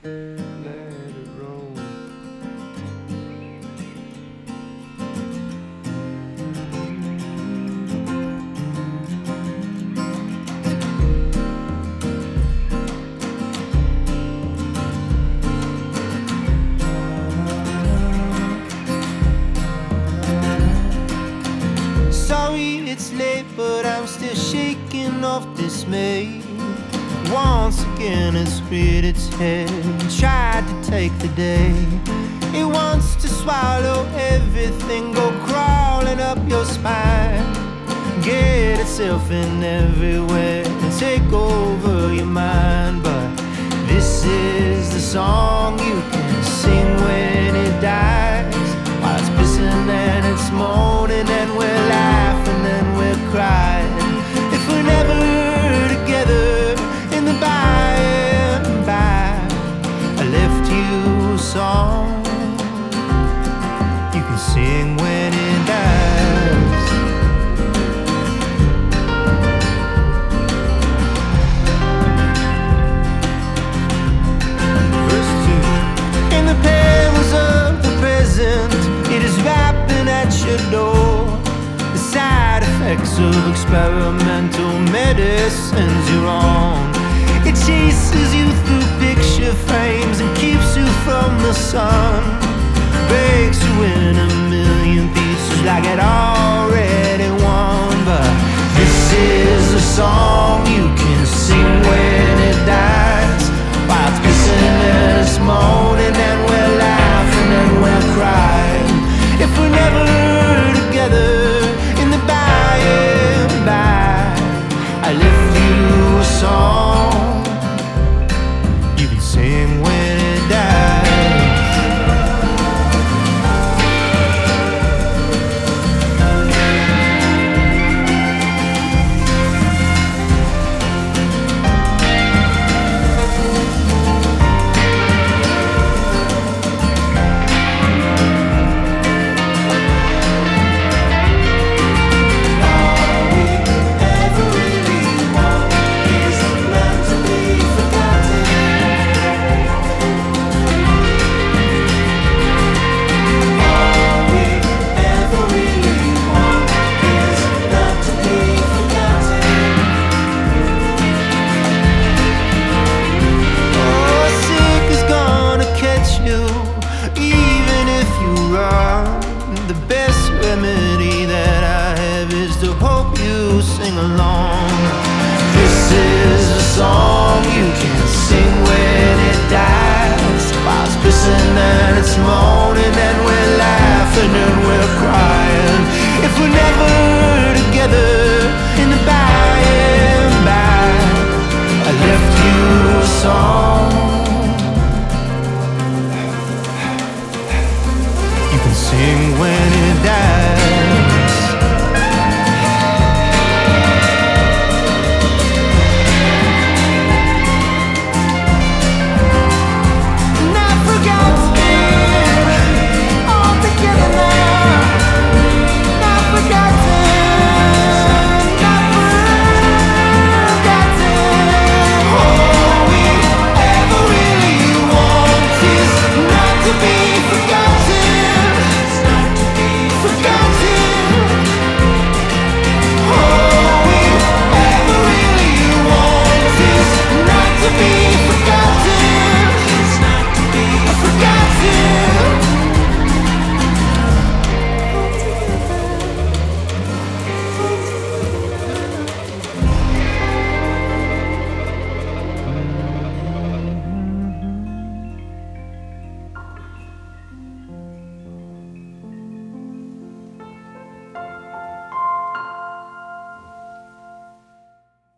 let it roll. Sorry it's late, but I'm still shaking off dismay. Once again it's reared its head and tried to take the day. It wants to swallow everything, go crawling up your spine, get itself in everywhere and take over your mind. But this is the song you can sing when it dies, while it's pissing and it's moaning and we're laughing and we're crying. If we're never together in the by and by, I left you a song you can sing when it dies. Verse 2. In the perils of the present, it is rapping at your door. The side effects of experimental medicines you're on. It chases you through picture frames and keeps you from the sun, breaks you in a million pieces like it already won. But this is a song you can sing when it dies, while it's pissing and it's moaning and we're laughing and we're crying. If we're never together in the by and by, I left you a song you can sing when it dies. Sing along. This is a song you can sing when it dies, while it's pissing and it's moaning and we're laughing and we're crying. If we're never together